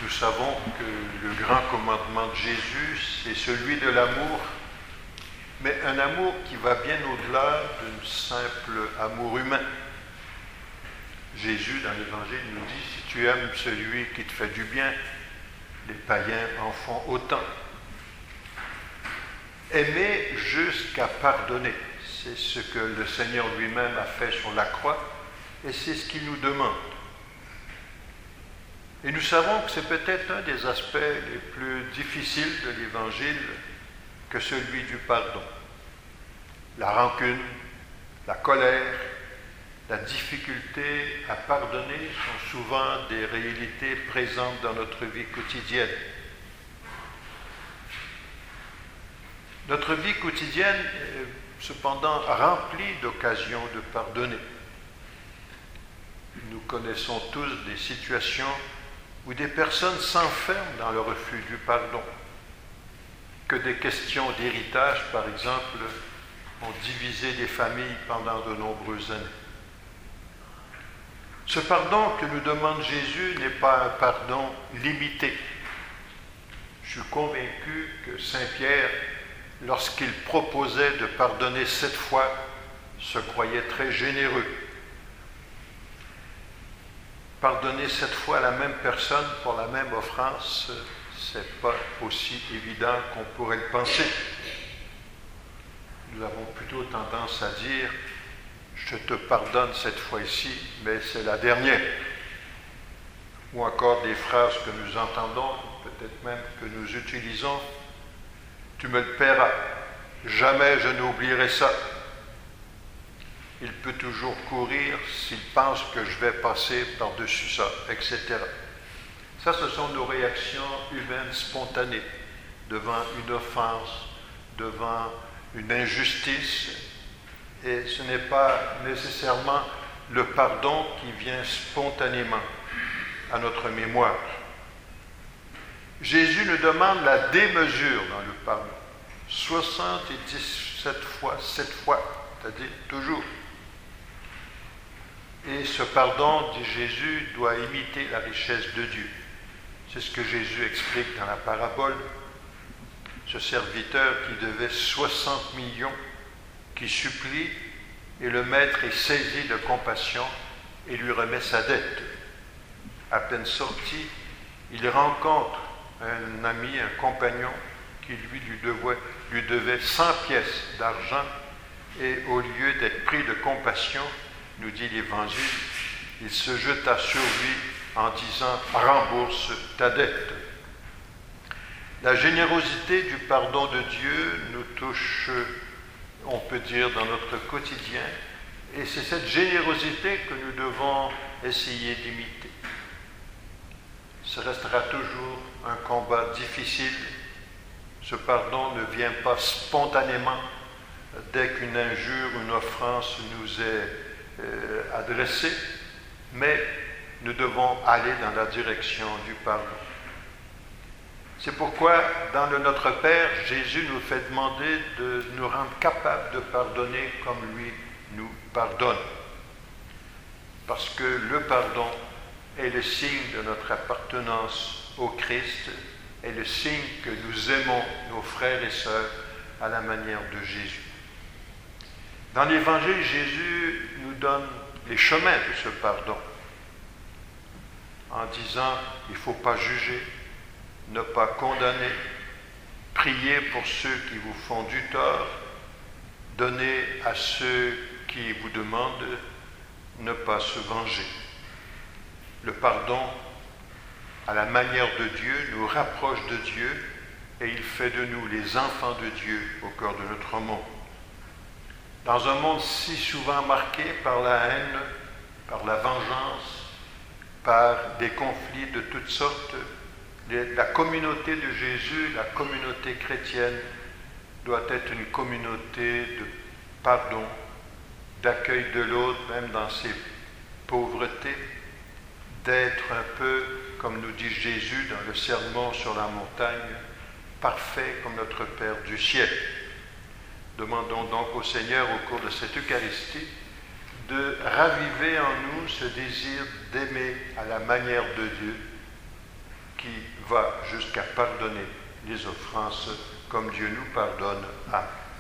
Nous savons que le grand commandement de Jésus, c'est celui de l'amour, mais un amour qui va bien au-delà d'un simple amour humain. Jésus, dans l'Évangile, nous dit, si tu aimes celui qui te fait du bien, les païens en font autant. Aimer jusqu'à pardonner, c'est ce que le Seigneur lui-même a fait sur la croix, et c'est ce qu'il nous demande. Et nous savons que c'est peut-être un des aspects les plus difficiles de l'Évangile que celui du pardon. La rancune, la colère, la difficulté à pardonner sont souvent des réalités présentes dans notre vie quotidienne. Notre vie quotidienne est cependant remplie d'occasions de pardonner. Nous connaissons tous des situations où des personnes s'enferment dans le refus du pardon, que des questions d'héritage, par exemple, ont divisé des familles pendant de nombreuses années. Ce pardon que nous demande Jésus n'est pas un pardon limité. Je suis convaincu que Saint Pierre, lorsqu'il proposait de pardonner 7 fois, se croyait très généreux. Pardonner 7 fois à la même personne pour la même offense, c'est pas aussi évident qu'on pourrait le penser. Nous avons plutôt tendance à dire « je te pardonne cette fois-ci, mais c'est la dernière ». Ou encore des phrases que nous entendons, peut-être même que nous utilisons « tu me le paieras, jamais je n'oublierai ça ». Il peut toujours courir s'il pense que je vais passer par-dessus ça, etc. Ça, ce sont nos réactions humaines spontanées devant une offense, devant une injustice, et ce n'est pas nécessairement le pardon qui vient spontanément à notre mémoire. Jésus nous demande la démesure dans le pardon. 77 fois, 7 fois, c'est-à-dire toujours. Et ce pardon, dit Jésus, doit imiter la richesse de Dieu. C'est ce que Jésus explique dans la parabole. Ce serviteur qui devait 60 millions, qui supplie, et le maître est saisi de compassion et lui remet sa dette. À peine sorti, il rencontre un ami, un compagnon, qui lui devait 100 pièces d'argent, et au lieu d'être pris de compassion, nous dit l'Évangile, il se jeta sur lui en disant « rembourse ta dette ». La générosité du pardon de Dieu nous touche, on peut dire, dans notre quotidien, et c'est cette générosité que nous devons essayer d'imiter. Ce restera toujours un combat difficile. Ce pardon ne vient pas spontanément dès qu'une injure, une offense nous est adressée, mais nous devons aller dans la direction du pardon. C'est pourquoi, dans le Notre Père, Jésus nous fait demander de nous rendre capables de pardonner comme lui nous pardonne. Parce que le pardon est le signe de notre appartenance au Christ, est le signe que nous aimons nos frères et sœurs à la manière de Jésus. Dans l'Évangile, Jésus nous donne les chemins de ce pardon, en disant « il ne faut pas juger, ne pas condamner, prier pour ceux qui vous font du tort, donner à ceux qui vous demandent, ne pas se venger. » Le pardon, à la manière de Dieu, nous rapproche de Dieu et il fait de nous les enfants de Dieu au cœur de notre monde. Dans un monde si souvent marqué par la haine, par la vengeance, par des conflits de toutes sortes, la communauté de Jésus, la communauté chrétienne, doit être une communauté de pardon, d'accueil de l'autre, même dans ses pauvretés, d'être un peu, comme nous dit Jésus dans le sermon sur la montagne, parfait comme notre Père du ciel. Demandons donc au Seigneur, au cours de cette Eucharistie, de raviver en nous ce désir d'aimer à la manière de Dieu, qui va jusqu'à pardonner les offenses comme Dieu nous pardonne. Amen.